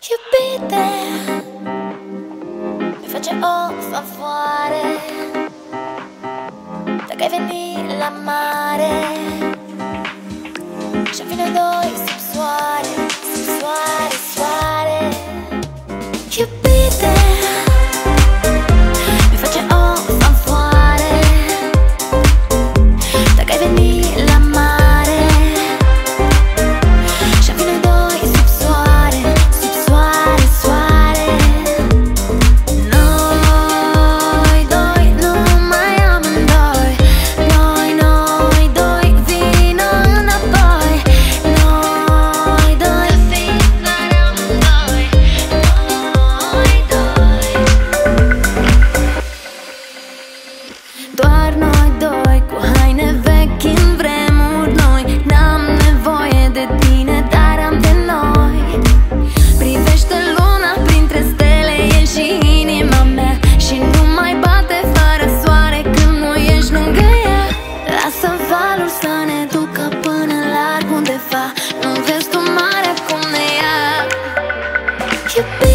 Iubite, mi face o favoare dacă ai veni la mare și-am fi noi doi sub soare, sub soare, soare. Iubite, mi face o favoare dacă ai veni la mare și-am fi noi doi sub soare, sub soare, soare. Noi doi, numai amândoi, noi doi, vino înapoi. Noi doi, fiecare amândoi, noi doi. Doar noi doi, cu haine vechi în vremuri noi. N-am nevoie de tine, dar am de noi. Privește luna printre stele, e și inima mea și nu mai bate fără soare când nu ești lângă ea. Lasă valul să ne ducă până larg undeva, nu vezi tu marea cum ne ia. Iubire,